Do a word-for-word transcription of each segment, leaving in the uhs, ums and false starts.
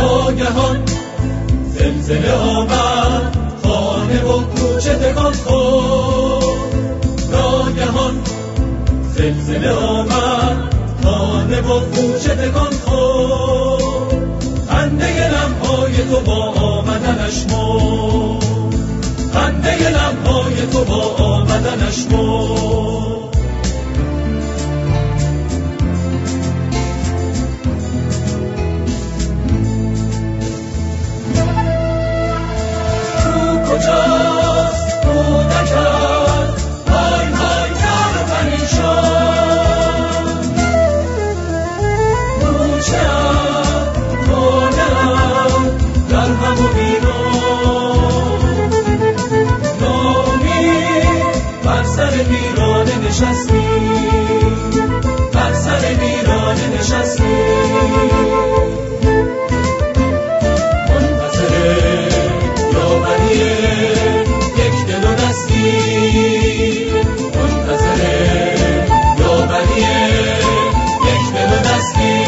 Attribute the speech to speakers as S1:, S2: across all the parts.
S1: ناگهان زلزله آمد، خانه و کوچه تکان خورد. ناگهان زلزله آمد، خانه و کوچه تکان خورد. خنده لب‌های تو با آمدنش مرد، خنده لب‌های تو با آمدنش مرد. کجاست کودکت؟ های های زار و پریشان. کوچه‌ات خانه‌ات در هم و ویران. ناامید بر سر ویرانه نشستی، بر سر ویرانه نشستی. یک دل و دستی منتظره، یاوری یک دل و دستی.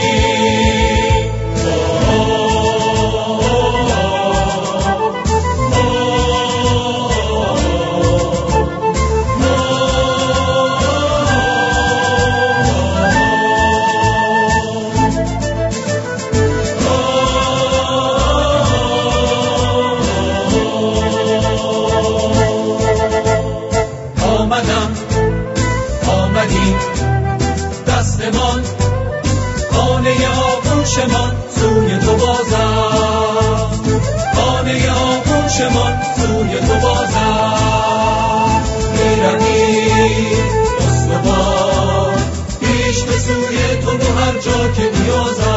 S1: آمدیم دستمان، خانه آغوشمان سوی تو بازم، خانه آغوشمان سوی تو بازم. میرویم استوار پیش به سوی تو و هر جا که نیازم.